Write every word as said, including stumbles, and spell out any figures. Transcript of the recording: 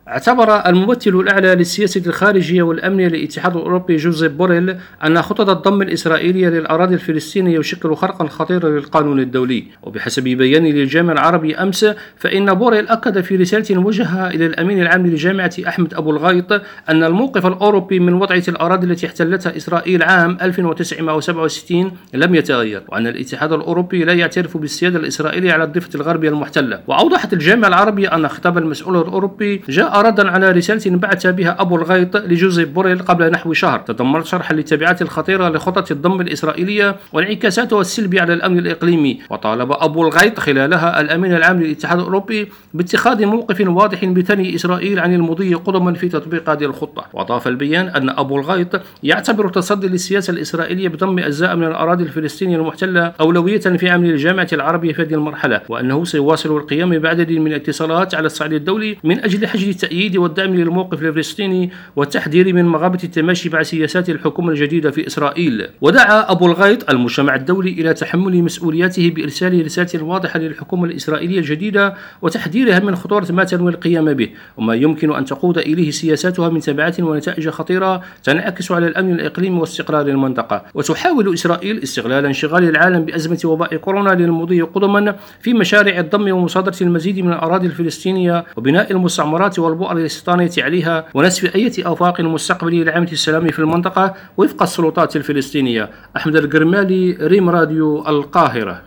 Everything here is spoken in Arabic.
اعتبر الممثل الأعلى للسياسة الخارجية والأمنية للاتحاد الأوروبي جوزيف بوريل أن خطط الضم الإسرائيلية للأراضي الفلسطينية يشكل خرقا خطيرا للقانون الدولي. وبحسب بيان للجامع العربي أمس، فإن بوريل أكد في رسالة موجهة إلى الأمين العام للجامعة أحمد أبو الغيط أن الموقف الأوروبي من وضعية الأراضي التي احتلتها إسرائيل عام ألف وتسعمائة وسبعة وستين لم يتغير، وأن الاتحاد الأوروبي لا يعترف بالسيادة الإسرائيلية على الضفة الغربية المحتلة. وأوضحت الجامعة العربية أن خطاب المسؤول الأوروبي جاء ردا على رسالة بعث بها أبو الغيط لجوزيف بوريل قبل نحو شهر، تضمنت شرحا للتبعات الخطيرة لخطط الضم الإسرائيلية وانعكاساتها السلبية على الأمن الإقليمي. وطالب أبو الغيط خلالها الأمين العام للاتحاد الأوروبي باتخاذ موقف واضح بثني إسرائيل عن المضي قدما في تطبيق هذه الخطة. وأضاف البيان أن أبو الغيط يعتبر التصدي للسياسة الإسرائيلية بضم أجزاء من الأراضي الفلسطينية المحتلة أولوية في عمل الجامعة العربية في هذه المرحلة، وأنه سيواصل القيام بعدد من الاتصالات على الصعيد الدولي من أجل حشد التأييد والدعم للموقف الفلسطيني والتحذير من مغابة التماشي مع سياسات الحكومة الجديدة في إسرائيل. ودعا أبو الغيط المجتمع الدولي إلى تحمل مسؤولياته بإرسال رسالة واضحة للحكومة الإسرائيلية الجديدة وتحذيرها من خطورة ما تنوي القيام به وما يمكن أن تقود إليه سياساتها من تبعات ونتائج خطيرة تنعكس على الأمن الإقليمي واستقرار المنطقة. وتحاول إسرائيل استغلال انشغال العالم بأزمة وباء كورونا للمضي قدما في مشاريع الضم ومصادرة المزيد من الأراضي الفلسطينية وبناء المستعمرات والبؤر الاستيطانية عليها ونسف أي آفاق مستقبلية لعمل السلام في المنطقة وفق السلطات الفلسطينية. أحمد القرمالي، ريم راديو، القاهرة.